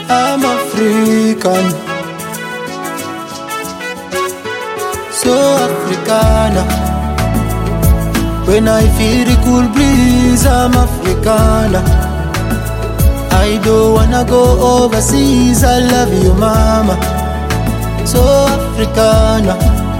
I'm African, so Africana. When I feel the cool breeze, I'm Africana. I don't wanna go overseas, I love you mama. So Africana,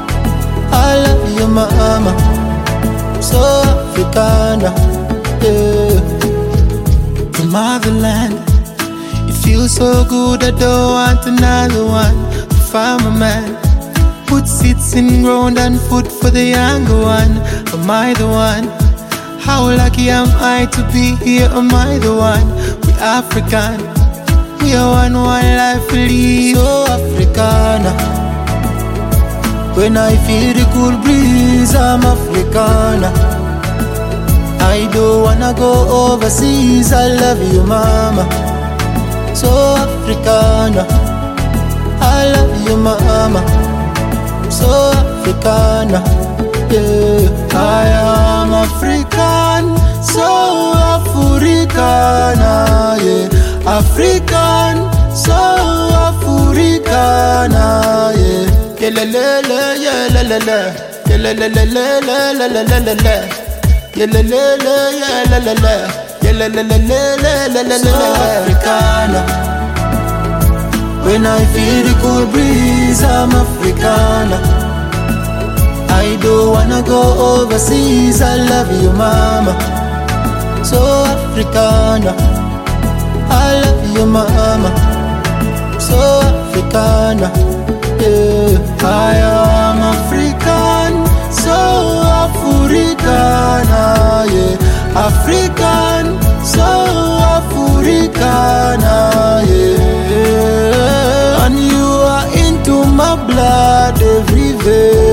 I love you mama. So Africana, yeah. The motherland, it feels so good, I don't want another one. Farmer man, put seeds in ground and food for the younger one. Am I the one? How lucky am I to be here? Am I the one? We African, we are one life we live. So Africana. When I feel the cool breeze, I'm Africana. I don't wanna go overseas, I love you mama. So Africana, I love you mama. So Africana, yeah. I am African, so Africana, yeah. African, so Africana, yeah. Yelelele, yelelele, yelelele, yelelele, yelelele, yelelele, yelelele, so Africana. When I feel the cool breeze, I'm Africana. I don't wanna go overseas, I love you mama. So Africana, I love you mama. So Africana, yeah. I am African, so Africana, yeah. African, so Africana, yeah. And you are into my blood every day.